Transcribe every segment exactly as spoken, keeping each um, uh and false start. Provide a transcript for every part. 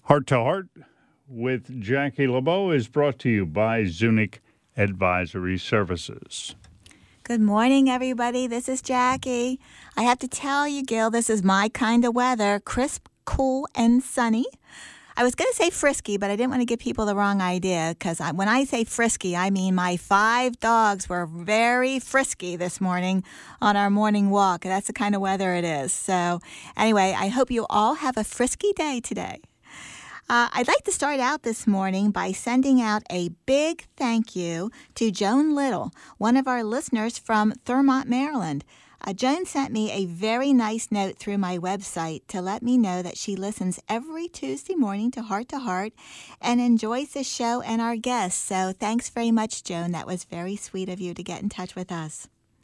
Heart to Heart with Jackie LeBeau is brought to you by Zunic Advisory Services. Good morning, everybody. This is Jackie. I have to tell you, Gil, this is my kind of weather. Crisp, cool, and sunny. I was going to say frisky, but I didn't want to give people the wrong idea because when I say frisky, I mean my five dogs were very frisky this morning on our morning walk. That's the kind of weather it is. So anyway, I hope you all have a frisky day today. Uh, I'd like to start out this morning by sending out a big thank you to Joan Little, one of our listeners from Thurmont, Maryland. Uh, Joan sent me a very nice note through my website to let me know that she listens every Tuesday morning to Heart to Heart and enjoys the show and our guests. So thanks very much, Joan. That was very sweet of you to get in touch with us.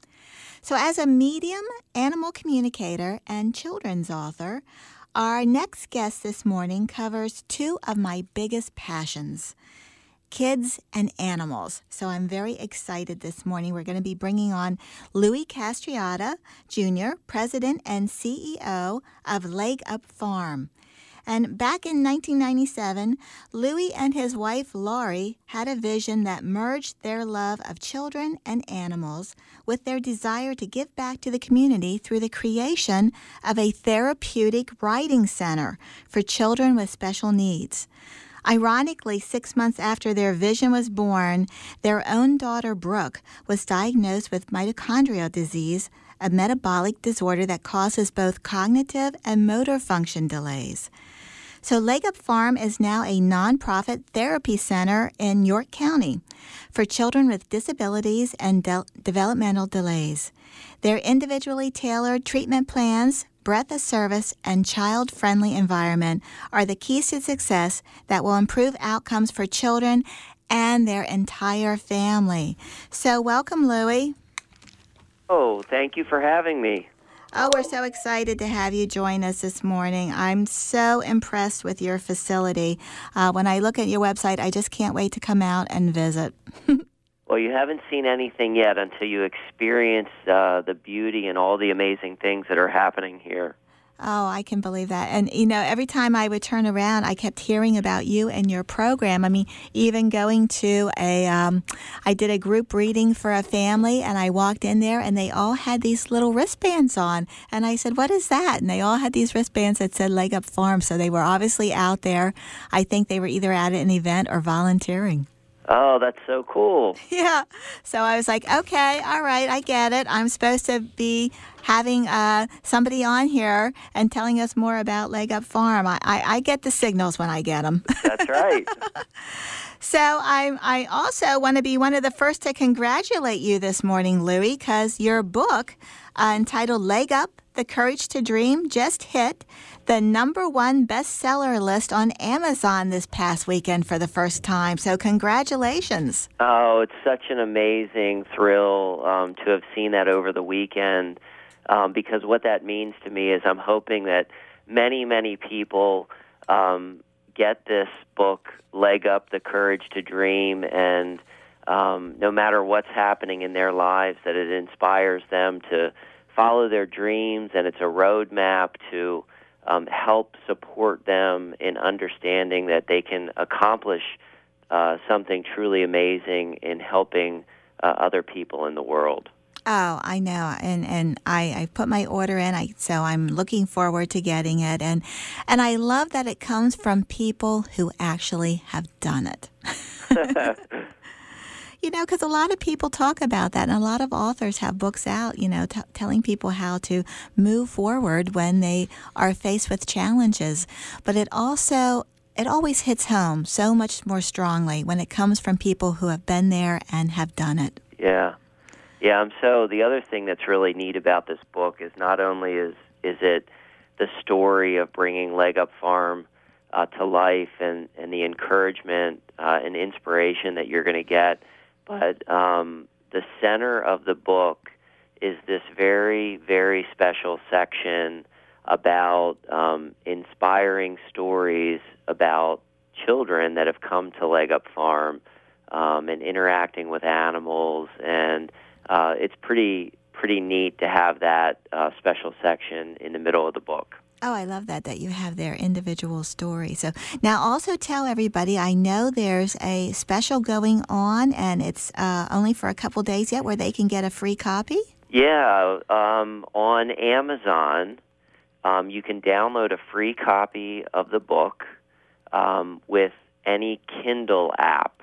So as a medium, animal communicator, and children's author, our next guest this morning covers two of my biggest passions, kids and animals. So I'm very excited this morning. We're going to be bringing on Louis Castriota, Junior, President and C E O of Leg Up Farm. And back in nineteen ninety-seven, Louis and his wife, Laurie, had a vision that merged their love of children and animals with their desire to give back to the community through the creation of a therapeutic riding center for children with special needs. Ironically, six months after their vision was born, their own daughter, Brooke, was diagnosed with mitochondrial disease, a metabolic disorder that causes both cognitive and motor function delays. So Leg Up Farm is now a nonprofit therapy center in York County for children with disabilities and de- developmental delays. Their individually tailored treatment plans, breadth of service, and child-friendly environment are the keys to success that will improve outcomes for children and their entire family. So welcome, Louis. Oh, thank you for having me. Oh, we're so excited to have you join us this morning. I'm so impressed with your facility. Uh, when I look at your website, I just can't wait to come out and visit. Well, you haven't seen anything yet until you experience uh, the beauty and all the amazing things that are happening here. Oh, I can believe that. And, you know, every time I would turn around, I kept hearing about you and your program. I mean, even going to a, um, I did a group reading for a family, and I walked in there, and they all had these little wristbands on. And I said, what is that? And they all had these wristbands that said Leg Up Farm. So they were obviously out there. I think they were either at an event or volunteering. Oh, that's so cool. Yeah. So I was like, okay, all right, I get it. I'm supposed to be having uh, somebody on here and telling us more about Leg Up Farm. I, I, I get the signals when I get them. That's right. So I, I also want to be one of the first to congratulate you this morning, Louis, because your book uh, entitled Leg Up, The Courage to Dream just hit the number one bestseller list on Amazon this past weekend for the first time. So congratulations. Oh, it's such an amazing thrill um, to have seen that over the weekend, um, because what that means to me is I'm hoping that many, many people um, get this book, Leg Up, The Courage to Dream, and um, no matter what's happening in their lives, that it inspires them to follow their dreams, and it's a roadmap to um, help support them in understanding that they can accomplish uh, something truly amazing in helping uh, other people in the world. Oh, I know, and and I, I put my order in, I so I'm looking forward to getting it, and and I love that it comes from people who actually have done it. You know, because a lot of people talk about that, and a lot of authors have books out, you know, t- telling people how to move forward when they are faced with challenges. But it also, it always hits home so much more strongly when it comes from people who have been there and have done it. Yeah. Yeah, I'm so, the other thing that's really neat about this book is not only is, is it the story of bringing Leg Up Farm uh, to life and, and the encouragement uh, and inspiration that you're going to get, but um, the center of the book is this very, very special section about um, inspiring stories about children that have come to Leg Up Farm um, and interacting with animals, and uh, it's pretty pretty neat to have that uh, special section in the middle of the book. Oh, I love that, that you have their individual story. So now also tell everybody, I know there's a special going on, and it's uh, only for a couple days yet, where they can get a free copy. Yeah, um, on Amazon, um, you can download a free copy of the book um, with any Kindle app.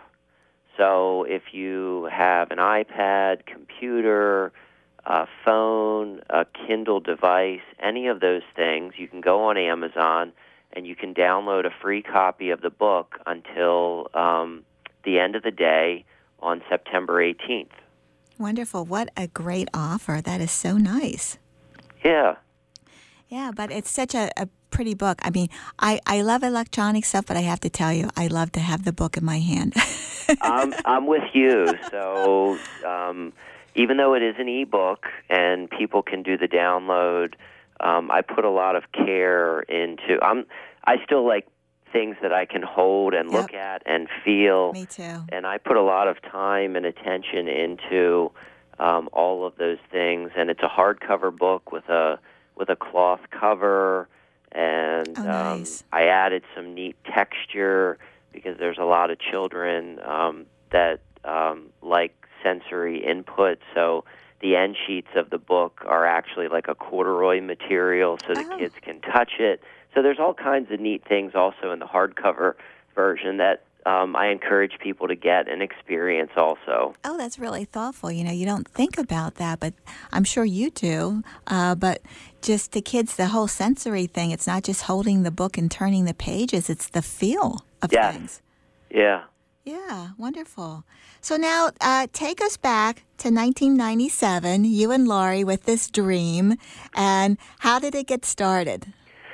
So if you have an iPad, computer, a phone, a Kindle device, any of those things, you can go on Amazon and you can download a free copy of the book until um, the end of the day on September eighteenth. Wonderful. What a great offer. That is so nice. Yeah. Yeah, but it's such a, a pretty book. I mean, I, I love electronic stuff, but I have to tell you, I love to have the book in my hand. I'm, I'm with you. So um, even though it is an ebook and people can do the download, um, I put a lot of care into. I'm. I still like things that I can hold and Yep. look at and feel. Me too. And I put a lot of time and attention into um, all of those things. And it's a hardcover book with a with a cloth cover, and Oh, um, nice. I added some neat texture because there's a lot of children um, that um, like sensory input. So the end sheets of the book are actually like a corduroy material, so the Oh. kids can touch it. So there's all kinds of neat things also in the hardcover version that um, I encourage people to get and experience also. Oh, that's really thoughtful. You know, you don't think about that, but I'm sure you do. Uh, but just the kids, the whole sensory thing, it's not just holding the book and turning the pages, it's the feel of Yes. things. Yeah. Yeah, wonderful. So now uh, take us back to nineteen ninety-seven, you and Laurie with this dream, and how did it get started?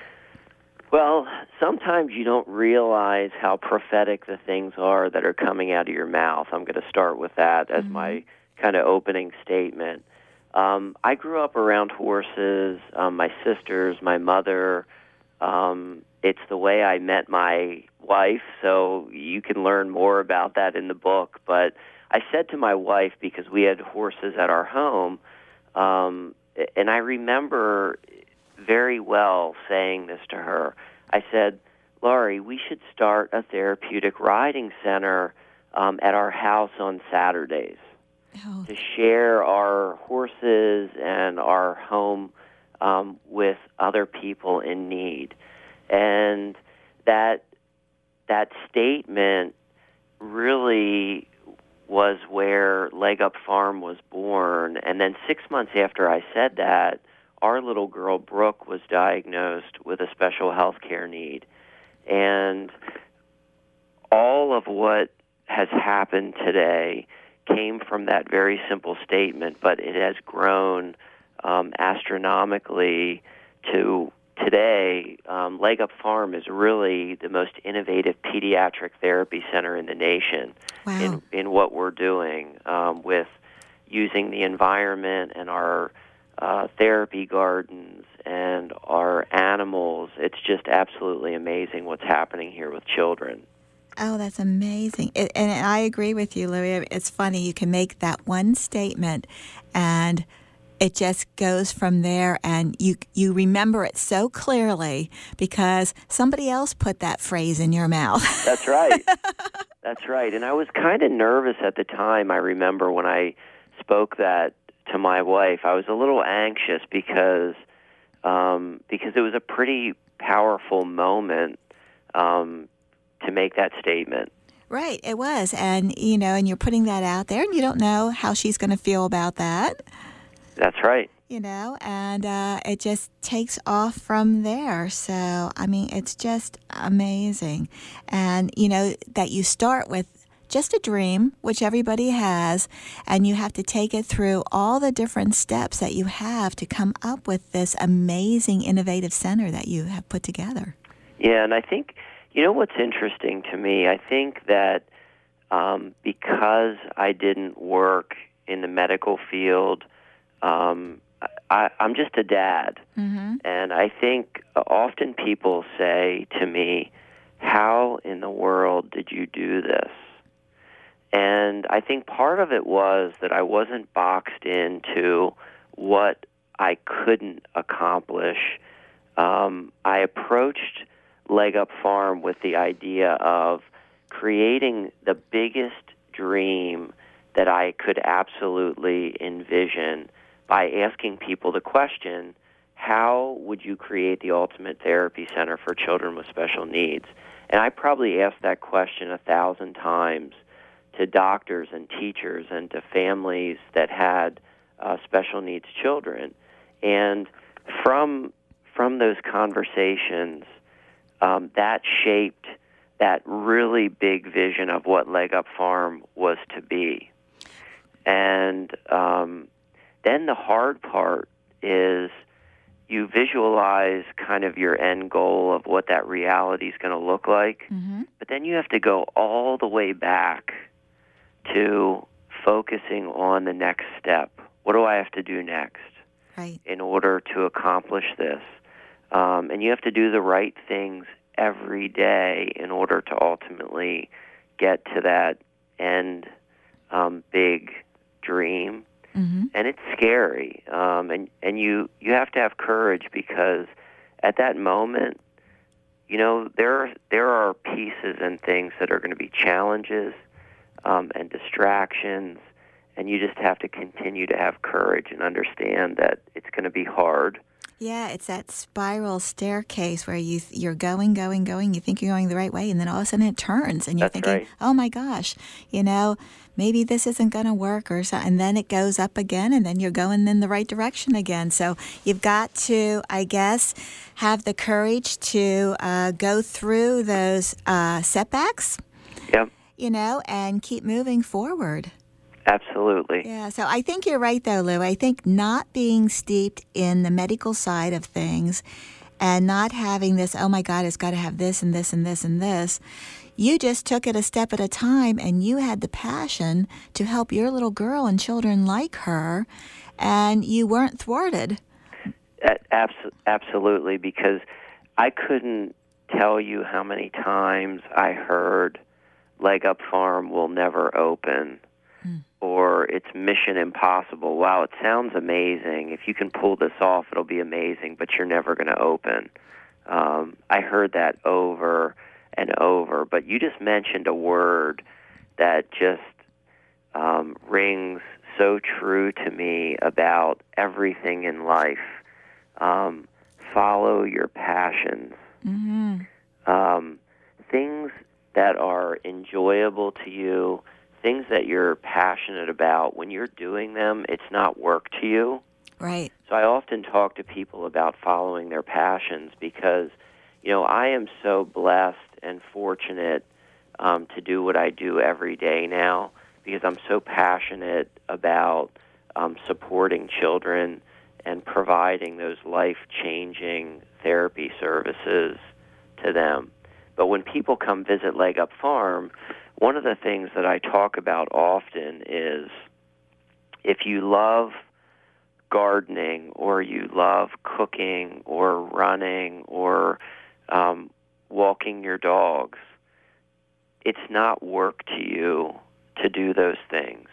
Well, sometimes you don't realize how prophetic the things are that are coming out of your mouth. I'm going to start with that as Mm-hmm. my kind of opening statement. Um, I grew up around horses, um, my sisters, my mother. Um, it's the way I met my wife, so you can learn more about that in the book. But I said to my wife, because we had horses at our home, um, and I remember very well saying this to her. I said, Laurie, we should start a therapeutic riding center um, at our house on Saturdays Oh, to share our horses and our home um, with other people in need. And that that statement really was where Leg Up Farm was born. And then six months after I said that, our little girl, Brooke, was diagnosed with a special health care need. And all of what has happened today came from that very simple statement, but it has grown um, astronomically to today. Um, Leg Up Farm is really the most innovative pediatric therapy center in the nation. wow. in, in what we're doing um, with using the environment and our uh, therapy gardens and our animals. It's just absolutely amazing what's happening here with children. Oh, that's amazing. It, and I agree with you, Louie. It's funny. You can make that one statement and it just goes from there, and you you remember it so clearly because somebody else put that phrase in your mouth. That's right. That's right. And I was kind of nervous at the time. I remember when I spoke that to my wife, I was a little anxious because um, because it was a pretty powerful moment um, to make that statement. Right, it was. And, you know, and you're putting that out there, and you don't know how she's going to feel about that. That's right. You know, and uh, it just takes off from there. So, I mean, it's just amazing. And, you know, that you start with just a dream, which everybody has, and you have to take it through all the different steps that you have to come up with this amazing, innovative center that you have put together. Yeah, and I think, you know what's interesting to me? I think that um, because I didn't work in the medical field, um, I, I'm just a dad. Mm-hmm. And I think often people say to me, how in the world did you do this? And I think part of it was that I wasn't boxed into what I couldn't accomplish um, I approached Leg Up Farm with the idea of creating the biggest dream that I could absolutely envision by asking people the question, how would you create the ultimate therapy center for children with special needs? And I probably asked that question a thousand times to doctors and teachers and to families that had uh, special needs children. And from from those conversations, um, that shaped that really big vision of what Leg Up Farm was to be. And um, then the hard part is you visualize kind of your end goal of what that reality is going to look like, mm-hmm. but then you have to go all the way back to focusing on the next step. What do I have to do next right. in order to accomplish this? Um, and you have to do the right things every day in order to ultimately get to that end um, big dream. Mm-hmm. And it's scary. Um, and and you, you have to have courage because at that moment, you know, there, there are pieces and things that are going to be challenges um, and distractions, and you just have to continue to have courage and understand that it's going to be hard. Yeah, it's that spiral staircase where you you're going, going, going. You think you're going the right way, and then all of a sudden it turns, and you're That's thinking, right. "Oh my gosh, you know, maybe this isn't going to work," or so. And then it goes up again, and then you're going in the right direction again. So you've got to, I guess, have the courage to uh, go through those uh, setbacks. Yep. You know, and keep moving forward. Absolutely. Yeah, so I think you're right, though, Lou. I think not being steeped in the medical side of things and not having this, oh, my God, it's got to have this and this and this and this, you just took it a step at a time, and you had the passion to help your little girl and children like her, and you weren't thwarted. Abs- absolutely, because I couldn't tell you how many times I heard Leg Up Farm will never open. Mm. Or it's mission impossible. Wow, it sounds amazing. If you can pull this off, it'll be amazing, but you're never going to open. Um, I heard that over and over. But you just mentioned a word that just um, rings so true to me about everything in life. Um, follow your passions. Mm-hmm. Um, things that are enjoyable to you, things that you're passionate about, when you're doing them, it's not work to you. Right. So I often talk to people about following their passions because, you know, I am so blessed and fortunate um, to do what I do every day now because I'm so passionate about um, supporting children and providing those life-changing therapy services to them. But when people come visit Leg Up Farm, one of the things that I talk about often is if you love gardening or you love cooking or running or um, walking your dogs, it's not work to you to do those things.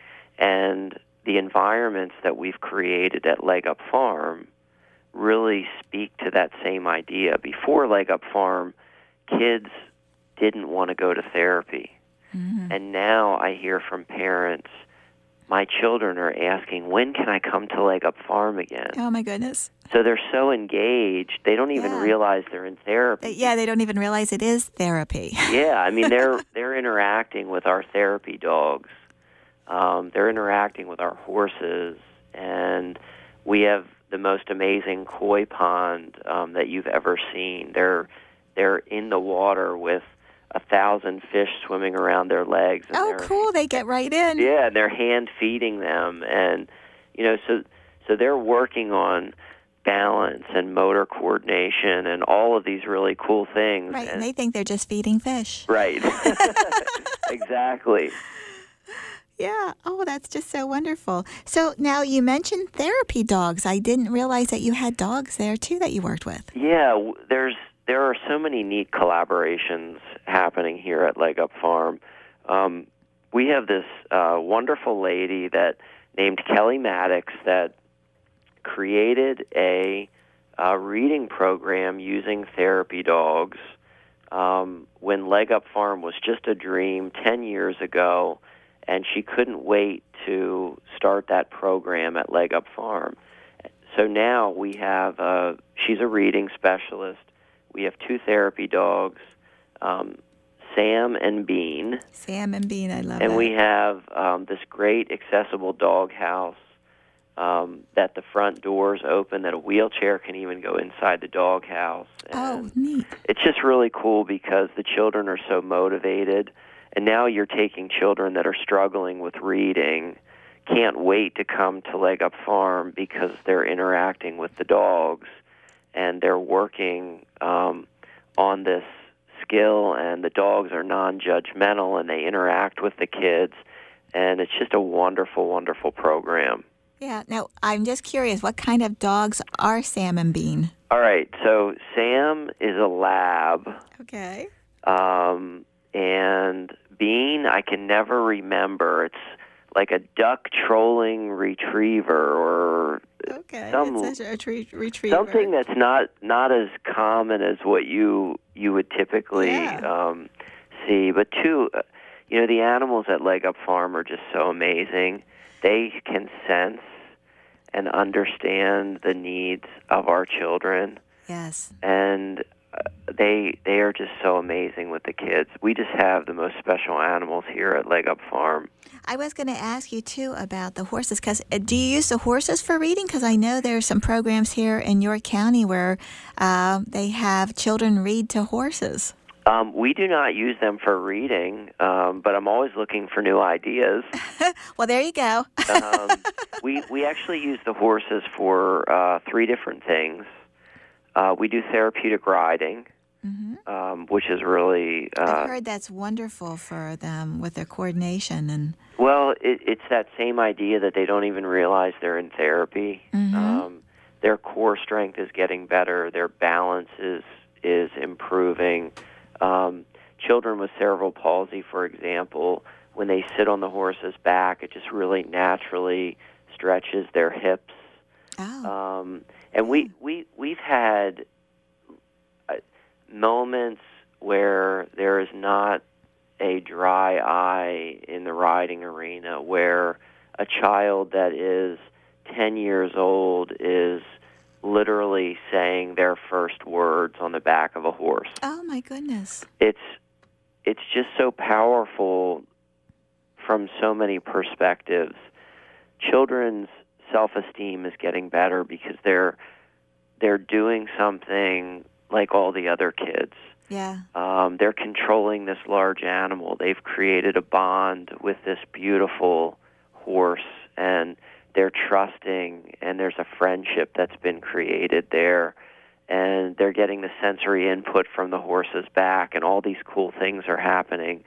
And the environments that we've created at Leg Up Farm really speak to that same idea. Before Leg Up Farm, kids didn't want to go to therapy. Mm-hmm. And now I hear from parents, my children are asking, when can I come to Leg Up Farm again? Oh, my goodness. So they're so engaged, they don't even yeah. realize they're in therapy. Yeah, they don't even realize it is therapy. Yeah, I mean, they're they're interacting with our therapy dogs. Um, they're interacting with our horses, and we have the most amazing koi pond um, that you've ever seen. They're they're in the water with a thousand fish swimming around their legs. And oh, cool! They get right in. Yeah, and they're hand feeding them, and you know, so so they're working on balance and motor coordination and all of these really cool things. Right, and, and they think they're just feeding fish. Right. Exactly. Yeah. Oh, that's just so wonderful. So now you mentioned therapy dogs. I didn't realize that you had dogs there too that you worked with. Yeah, there's there are so many neat collaborations happening here at Leg Up Farm. Um, we have this uh, wonderful lady that named Kelly Maddox that created a uh, reading program using therapy dogs um, when Leg Up Farm was just a dream ten years ago, and she couldn't wait to start that program at Leg Up Farm. So now we have, uh, she's a reading specialist. We have two therapy dogs, um, Sam and Bean. Sam and Bean, I love and that. And we have um, this great accessible dog house um, that the front doors open, that a wheelchair can even go inside the dog house. Oh, neat. It's just really cool because the children are so motivated. And now you're taking children that are struggling with reading, can't wait to come to Leg Up Farm because they're interacting with the dogs and they're working um, on this skill, and the dogs are non-judgmental and they interact with the kids, and it's just a wonderful, wonderful program. Yeah. Now, I'm just curious, what kind of dogs are Sam and Bean? All right. So Sam is a lab. Okay. Um, and Bean, I can never remember. It's like a duck trolling retriever, or okay, some, it's a retrie- retriever. something that's not not as common as what you you would typically yeah. um, see. But two, uh, you know, the animals at Leg Up Farm are just so amazing. They can sense and understand the needs of our children. Yes. And they they are just so amazing with the kids. We just have the most special animals here at Leg Up Farm. I was going to ask you, too, about the horses. Cause, uh, do you use the horses for reading? Because I know there are some programs here in York County where uh, they have children read to horses. Um, we do not use them for reading, um, but I'm always looking for new ideas. Well, there you go. um, we, we actually use the horses for uh, three different things. Uh, we do therapeutic riding, mm-hmm. um, which is really... Uh, I've heard that's wonderful for them with their coordination. and. Well, it, it's that same idea that they don't even realize they're in therapy. Mm-hmm. Um, their core strength is getting better. Their balance is, is improving. Um, children with cerebral palsy, for example, when they sit on the horse's back, it just really naturally stretches their hips. Oh. Um, and we, we, we've had uh, moments where there is not a dry eye in the riding arena, where a child that is ten years old is literally saying their first words on the back of a horse. Oh, my goodness. It's, it's just so powerful from so many perspectives. Children's self-esteem is getting better because they're they're doing something like all the other kids. Yeah. Um, they're controlling this large animal. They've created a bond with this beautiful horse, and they're trusting, and there's a friendship that's been created there, and they're getting the sensory input from the horse's back, and all these cool things are happening.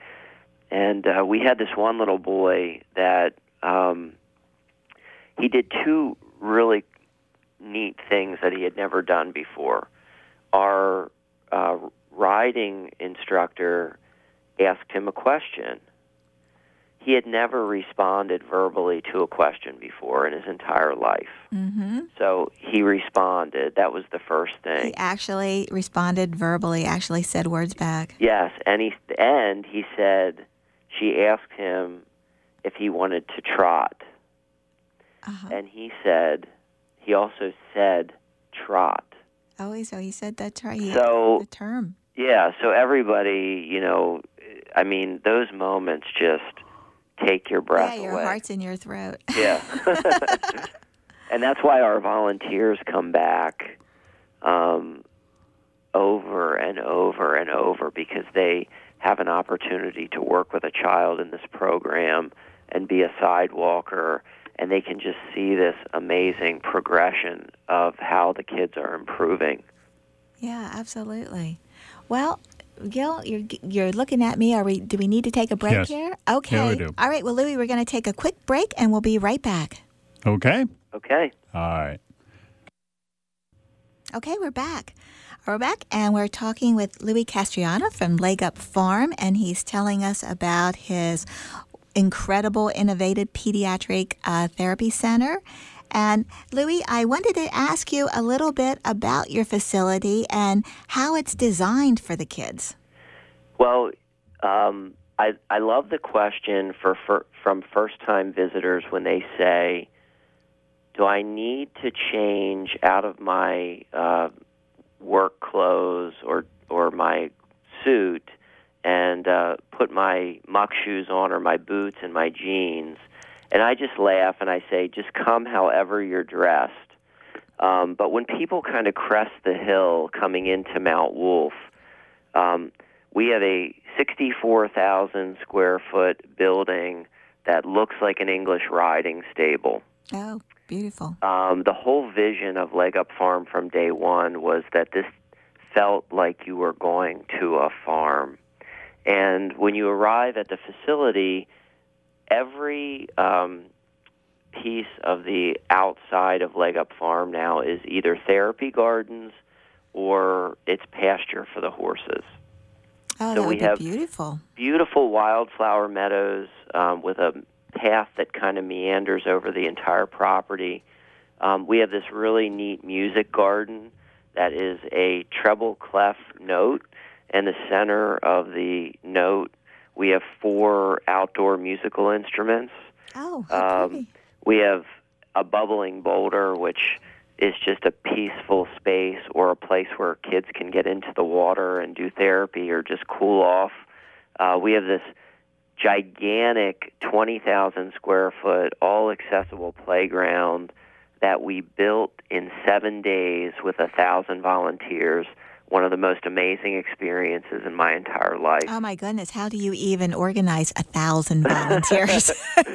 And uh, we had this one little boy that um, he did two really neat things that he had never done before. Our uh, riding instructor asked him a question. He had never responded verbally to a question before in his entire life. Mm-hmm. So he responded. That was the first thing. He actually responded verbally, actually said words back. Yes, and he, and he said, she asked him if he wanted to trot. Uh-huh. And he said, he also said trot. Oh, so he said that ter- he So, the term. Yeah, so everybody, you know, I mean, those moments just take your breath yeah, your away. heart's in your throat. Yeah. And that's why our volunteers come back um, over and over and over, because they have an opportunity to work with a child in this program and be a sidewalker, and they can just see this amazing progression of how the kids are improving. Yeah, absolutely. Well, Gil, you're you're looking at me. Are we? Do we need to take a break Yes. here? Okay. Yeah, we do. All right. Well, Louie, we're going to take a quick break, and we'll be right back. Okay. Okay. All right. Okay, we're back. We're back, and we're talking with Louie Castriana from Leg Up Farm, and he's telling us about his incredible, innovative pediatric uh, therapy center. And Louis, I wanted to ask you a little bit about your facility and how it's designed for the kids. Well, um, I, I love the question for, for from first-time visitors when they say, do I need to change out of my uh, work clothes or, or my suit and uh, put my muck shoes on or my boots and my jeans? And I just laugh and I say, just come however you're dressed. Um, but when people kind of crest the hill coming into Mount Wolf, um, we have a sixty-four thousand square foot building that looks like an English riding stable. Oh, beautiful. Um, the whole vision of Leg Up Farm from day one was that this felt like you were going to a farm. And when you arrive at the facility, every um, piece of the outside of Leg Up Farm now is either therapy gardens or it's pasture for the horses. Oh, so that we would be have beautiful. Beautiful wildflower meadows um, with a path that kind of meanders over the entire property. Um, we have this really neat music garden that is a treble clef note, and the center of the note we have four outdoor musical instruments. Oh, how pretty. Um, we have a bubbling boulder, which is just a peaceful space or a place where kids can get into the water and do therapy or just cool off. Uh, we have this gigantic twenty thousand square foot, all accessible playground that we built in seven days with a thousand volunteers. One of the most amazing experiences in my entire life. Oh, my goodness. How do you even organize a thousand volunteers?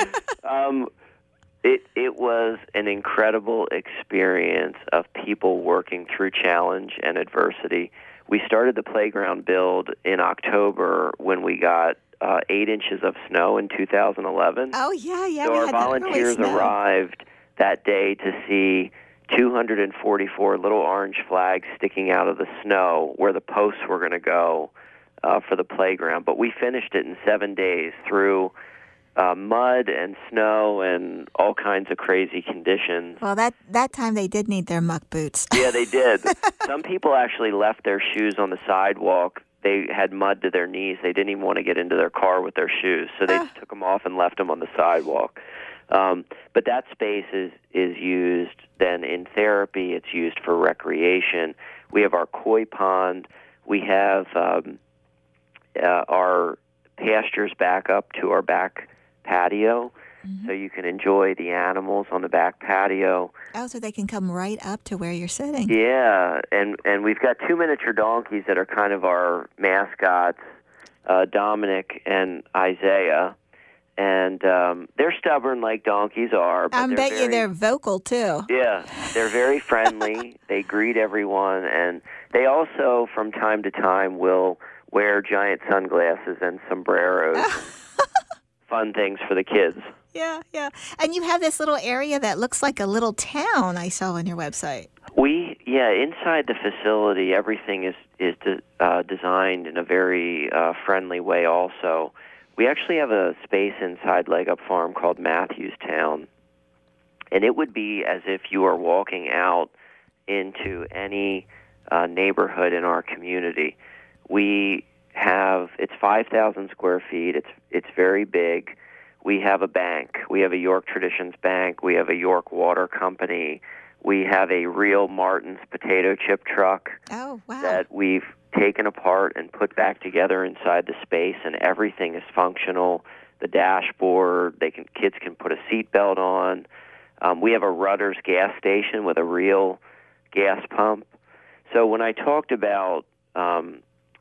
um, it, it was an incredible experience of people working through challenge and adversity. We started the playground build in October when we got uh, eight inches of snow in two thousand eleven. Oh, yeah, yeah. So we our had that early volunteers snow. arrived that day to see two hundred forty-four little orange flags sticking out of the snow where the posts were going to go uh, for the playground. But we finished it in seven days through uh, mud and snow and all kinds of crazy conditions. Well, that, that time they did need their muck boots. Yeah, they did. Some people actually left their shoes on the sidewalk. They had mud to their knees. They didn't even want to get into their car with their shoes, so they just took them off and left them on the sidewalk. Um, but that space is, is used then in therapy. It's used for recreation. We have our koi pond. We have um, uh, our pastures back up to our back patio, mm-hmm. so you can enjoy the animals on the back patio. Oh, so they can come right up to where you're sitting. Yeah, and, and we've got two miniature donkeys that are kind of our mascots, uh, Dominic and Isaiah. And um, they're stubborn like donkeys are. But I bet very, you they're vocal, too. Yeah, they're very friendly. They greet everyone. And they also, from time to time, will wear giant sunglasses and sombreros. and fun things for the kids. Yeah, yeah. And you have this little area that looks like a little town I saw on your website. We, yeah, inside the facility, everything is, is de- uh, designed in a very uh, friendly way also. We actually have a space inside Leg Up Farm called Matthewstown, and it would be as if you are walking out into any uh, neighborhood in our community. We have, it's five thousand square feet, it's it's very big. We have a bank. We have a York Traditions Bank. We have a York Water Company. We have a real Martin's potato chip truck oh, wow. that we've taken apart and put back together inside the space, and everything is functional. The dashboard, they can kids can put a seatbelt on. Um, we have a Rutter's gas station with a real gas pump. So when I talked about um,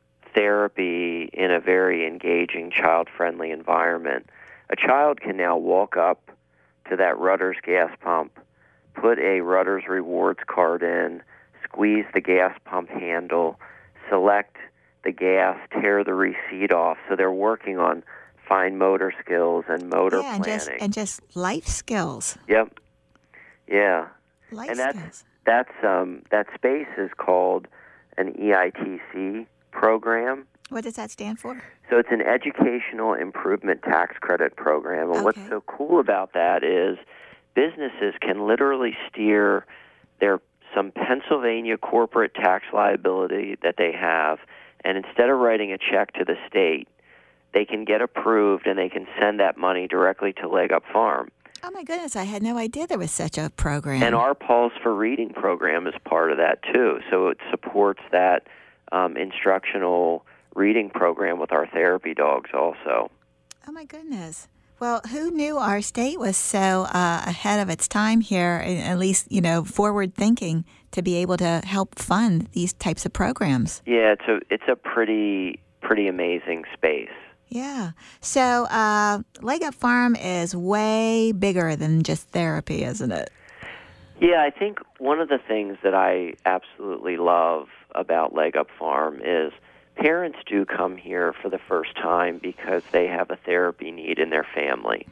therapy in a very engaging, child-friendly environment, a child can now walk up to that Rutter's gas pump, put a Rutter's Rewards card in, squeeze the gas pump handle, select the gas, tear the receipt off. So they're working on fine motor skills and motor yeah, and planning. just, and just life skills. Yep. Yeah. Life and that's, skills. That's, um, that space is called an E I T C program. What does that stand for? So it's an Educational Improvement Tax Credit Program. And okay. what's so cool about that is businesses can literally steer their some Pennsylvania corporate tax liability that they have, and instead of writing a check to the state, they can get approved and they can send that money directly to Leg Up Farm. Oh, my goodness. I had no idea there was such a program. And our Pulse for Reading program is part of that, too. So it supports that um, instructional reading program with our therapy dogs also. Oh, my goodness. Well, who knew our state was so uh, ahead of its time here, at least, you know, forward thinking to be able to help fund these types of programs? Yeah, it's a, it's a pretty, pretty amazing space. Yeah. So uh, Leg Up Farm is way bigger than just therapy, isn't it? Yeah, I think one of the things that I absolutely love about Leg Up Farm is parents do come here for the first time because they have a therapy need in their family.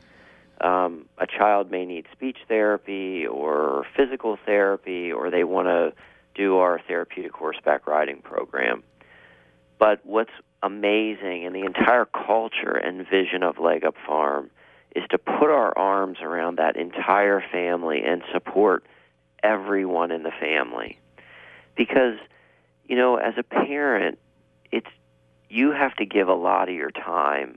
Um, a child may need speech therapy or physical therapy, or they want to do our therapeutic horseback riding program. But what's amazing, and the entire culture and vision of Leg Up Farm, is to put our arms around that entire family and support everyone in the family. Because, you know, as a parent, it's you have to give a lot of your time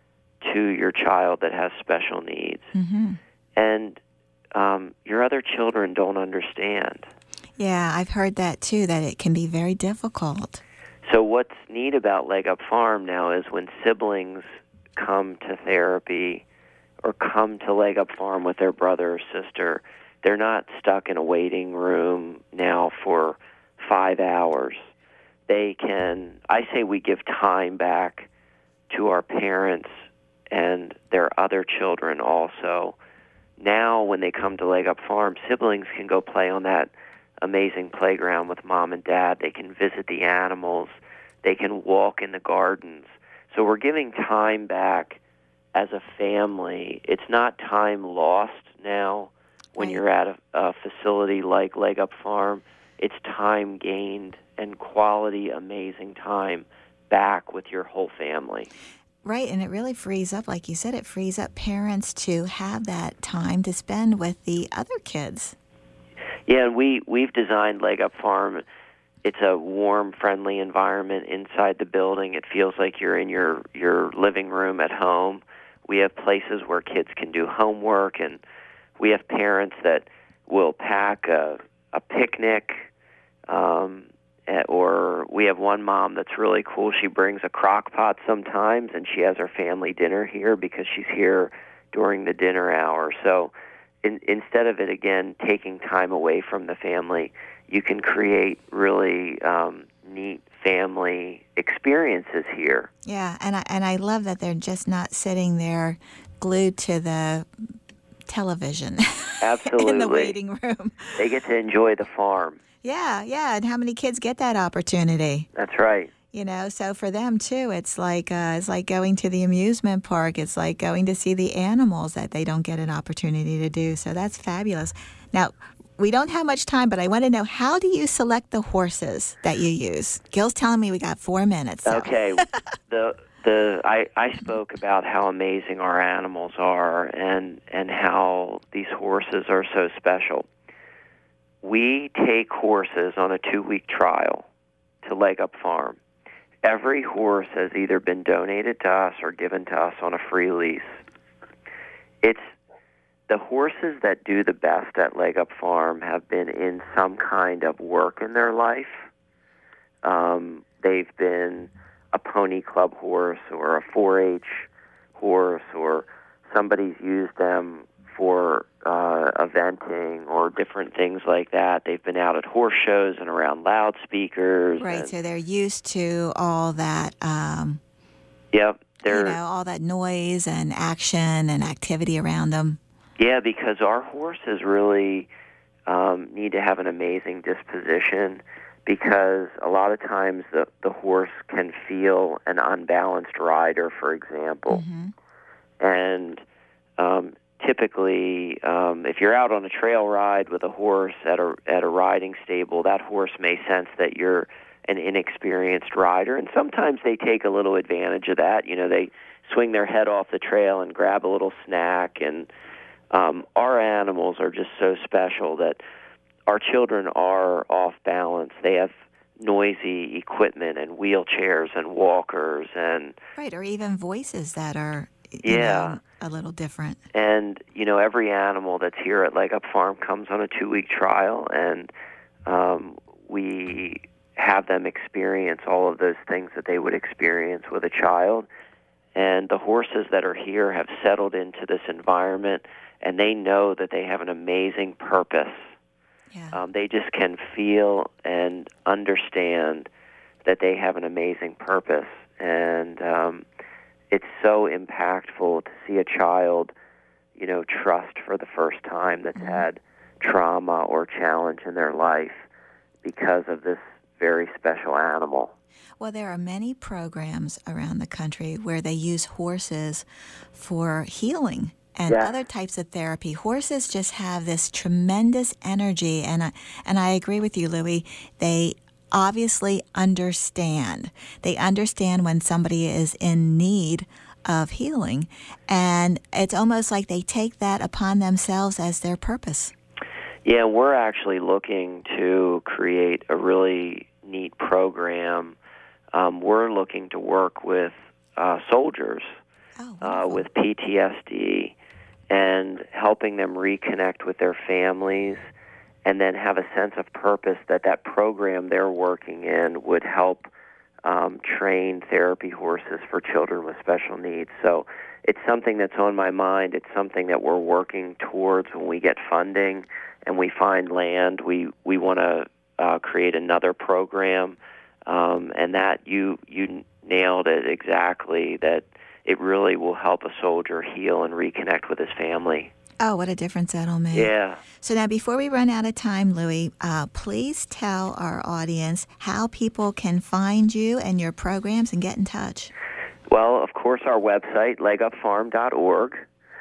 to your child that has special needs. Mm-hmm. And um, your other children don't understand. Yeah, I've heard that too, that it can be very difficult. So what's neat about Leg Up Farm now is when siblings come to therapy or come to Leg Up Farm with their brother or sister, they're not stuck in a waiting room now for five hours. They can, I say we give time back to our parents and their other children also. Now when they come to Leg Up Farm, siblings can go play on that amazing playground with mom and dad. They can visit the animals. They can walk in the gardens. So we're giving time back as a family. It's not time lost now when Right. you're at a, a facility like Leg Up Farm. It's time gained and quality, amazing time back with your whole family. Right, and it really frees up, like you said, it frees up parents to have that time to spend with the other kids. Yeah, and we, we've designed Leg Up Farm. It's a warm, friendly environment inside the building. It feels like you're in your, your living room at home. We have places where kids can do homework, and we have parents that will pack a, a picnic, um, or we have one mom that's really cool. She brings a crock pot sometimes, and she has her family dinner here because she's here during the dinner hour. So in, instead of it, again, taking time away from the family, you can create really um, neat family experiences here. Yeah, and I, and I love that they're just not sitting there glued to the television Absolutely. in the waiting room. They get to enjoy the farm. Yeah, yeah, and how many kids get that opportunity? That's right. You know, so for them too, it's like uh, it's like going to the amusement park. It's like going to see the animals that they don't get an opportunity to do. So that's fabulous. Now, we don't have much time, but I want to know, how do you select the horses that you use? Gil's telling me we got four minutes. So. Okay. the the I, I spoke about how amazing our animals are and and how these horses are so special. We take horses on a two-week trial to Leg Up Farm. Every horse has either been donated to us or given to us on a free lease. It's the horses that do the best at Leg Up Farm have been in some kind of work in their life. Um, they've been a pony club horse or a four H horse, or somebody's used them for uh, eventing or different things like that. They've been out at horse shows and around loudspeakers. Right, and, so they're used to all that, um, yep, they're, you know, all that noise and action and activity around them. Yeah, because our horses really um, need to have an amazing disposition, because a lot of times the, the horse can feel an unbalanced rider, for example. Mm-hmm. And um, typically, um, if you're out on a trail ride with a horse at a at a riding stable, that horse may sense that you're an inexperienced rider, and sometimes they take a little advantage of that. You know, they swing their head off the trail and grab a little snack, and um, our animals are just so special that our children are off balance. They have noisy equipment and wheelchairs and walkers and Right, or even voices that are, you yeah. know, a little different. And, you know, every animal that's here at Leg Up Farm comes on a two-week trial, and um, we have them experience all of those things that they would experience with a child. And the horses that are here have settled into this environment, and they know that they have an amazing purpose. Yeah. Um, they just can feel and understand that they have an amazing purpose. And um, it's so impactful to see a child, you know, trust for the first time that's mm-hmm. had trauma or challenge in their life because of this very special animal. Well, there are many programs around the country where they use horses for healing and yes. other types of therapy. Horses just have this tremendous energy, and I, and I agree with you, Louie. They obviously understand. They understand when somebody is in need of healing, and it's almost like they take that upon themselves as their purpose. Yeah, we're actually looking to create a really neat program. Um, we're looking to work with uh, soldiers oh, uh, with P T S D and helping them reconnect with their families and then have a sense of purpose that that program they're working in would help um, train therapy horses for children with special needs. So it's something that's on my mind. It's something that we're working towards when we get funding and we find land. We, we want to uh, create another program. Um, and that you you nailed it exactly, that it really will help a soldier heal and reconnect with his family. Oh, what a difference that'll make. Yeah. So now before we run out of time, Louie, uh, please tell our audience how people can find you and your programs and get in touch. Well, of course, our website, leg up farm dot org.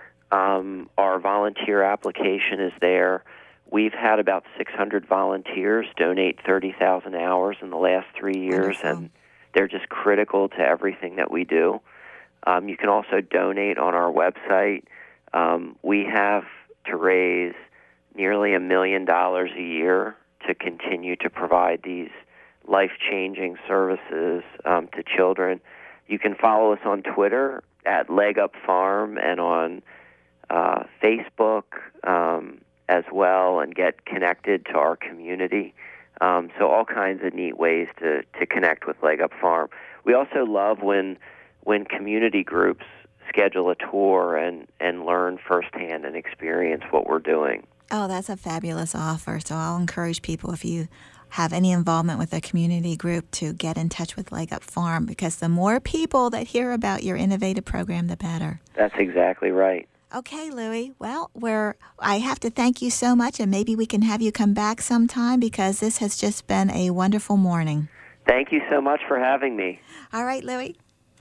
Um, our volunteer application is there. We've had about six hundred volunteers donate thirty thousand hours in the last three years, Wonderful. And they're just critical to everything that we do. Um, you can also donate on our website. Um, we have to raise nearly a million dollars a year to continue to provide these life-changing services um, to children. You can follow us on Twitter at Leg Up Farm and on uh, Facebook um, as well, and get connected to our community. Um, so all kinds of neat ways to, to connect with Leg Up Farm. We also love when when community groups schedule a tour and, and learn firsthand and experience what we're doing. Oh, that's a fabulous offer. So I'll encourage people, if you have any involvement with a community group, to get in touch with Leg Up Farm, because the more people that hear about your innovative program, the better. That's exactly right. Okay, Louie. Well, we're, I have to thank you so much, and maybe we can have you come back sometime, because this has just been a wonderful morning. Thank you so much for having me. All right, Louie.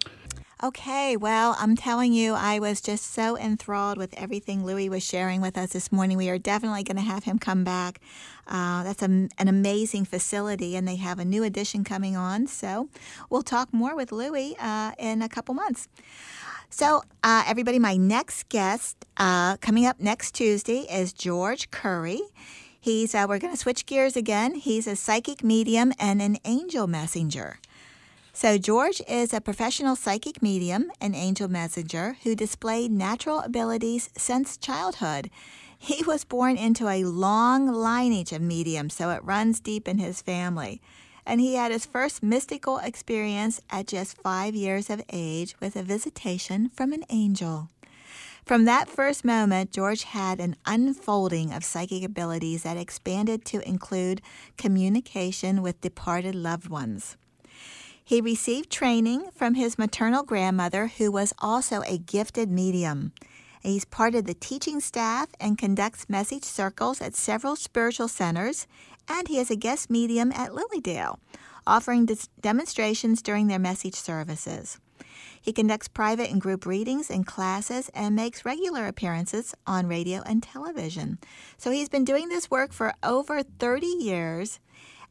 Okay, well, I'm telling you, I was just so enthralled with everything Louie was sharing with us this morning. We are definitely going to have him come back. Uh, that's a, an amazing facility, and they have a new addition coming on. So we'll talk more with Louie uh, in a couple months. So, uh, everybody, my next guest uh, coming up next Tuesday is George Curry. He's uh, we're going to switch gears again. He's a psychic medium and an angel messenger. So George is a professional psychic medium and angel messenger who displayed natural abilities since childhood. He was born into a long lineage of mediums, so it runs deep in his family. And he had his first mystical experience at just five years of age with a visitation from an angel. From that first moment, George had an unfolding of psychic abilities that expanded to include communication with departed loved ones. He received training from his maternal grandmother, who was also a gifted medium. He's part of the teaching staff and conducts message circles at several spiritual centers, and he is a guest medium at Lilydale, offering dis- demonstrations during their message services. He conducts private and group readings and classes and makes regular appearances on radio and television. So he's been doing this work for over thirty years.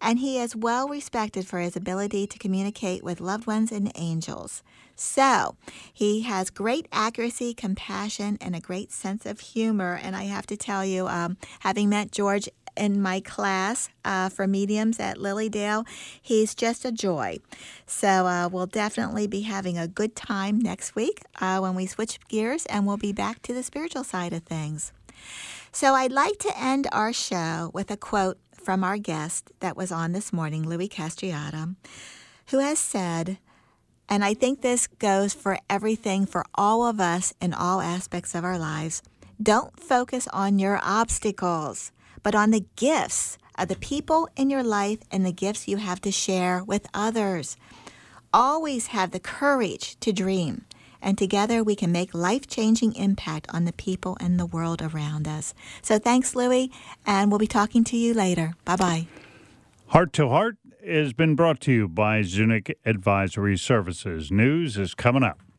and he is well respected for his ability to communicate with loved ones and angels. So, he has great accuracy, compassion, and a great sense of humor. And I have to tell you, um, having met George in my class uh, for mediums at Lilydale, he's just a joy. So uh, we'll definitely be having a good time next week uh, when we switch gears, and we'll be back to the spiritual side of things. So I'd like to end our show with a quote from our guest that was on this morning, Louis Castriata, who has said, and I think this goes for everything for all of us in all aspects of our lives, don't focus on your obstacles, but on the gifts of the people in your life and the gifts you have to share with others. Always have the courage to dream, and together we can make life-changing impact on the people and the world around us. So thanks, Louis, and we'll be talking to you later. Bye-bye. Heart to Heart has been brought to you by Zunick Advisory Services. News is coming up.